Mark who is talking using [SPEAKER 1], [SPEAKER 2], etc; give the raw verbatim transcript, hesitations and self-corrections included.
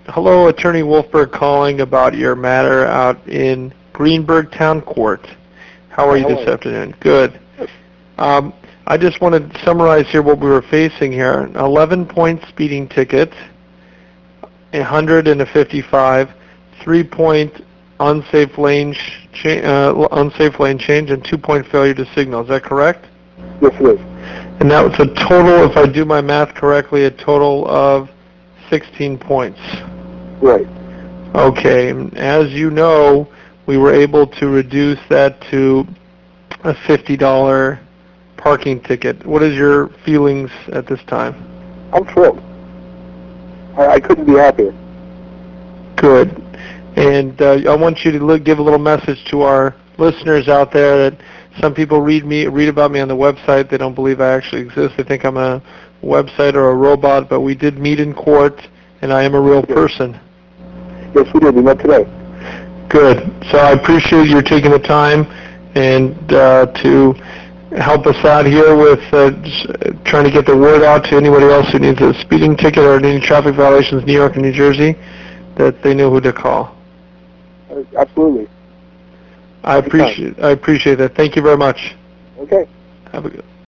[SPEAKER 1] Hello, Attorney Wolfberg calling about your matter out in Greenberg Town Court. How are you this afternoon? Good. Um, I just want to summarize here what we were facing here. An eleven-point speeding ticket, one hundred and a fifty-five, three-point unsafe lane cha uh, unsafe lane change, and two-point failure to signal. Is that correct?
[SPEAKER 2] Yes, it is.
[SPEAKER 1] And that was a total, if I do my math correctly, a total of sixteen points.
[SPEAKER 2] Right.
[SPEAKER 1] Okay. As you know, we were able to reduce that to a fifty dollar parking ticket. What is your feelings at this time?
[SPEAKER 2] I'm thrilled. I, I couldn't be happier.
[SPEAKER 1] Good. And uh, I want you to look, give a little message to our listeners out there that some people read me, read about me on the website. They don't believe I actually exist. They think I'm a website or a robot, but we did meet in court, and I am a real person.
[SPEAKER 2] Yes, we did. We met today.
[SPEAKER 1] Good. So I appreciate you taking the time and uh, to help us out here with uh, trying to get the word out to anybody else who needs a speeding ticket or any traffic violations in New York and New Jersey, that they know who to call.
[SPEAKER 2] Uh, absolutely.
[SPEAKER 1] I appreciate I appreciate that. Thank you very much.
[SPEAKER 2] Okay.
[SPEAKER 1] Have a good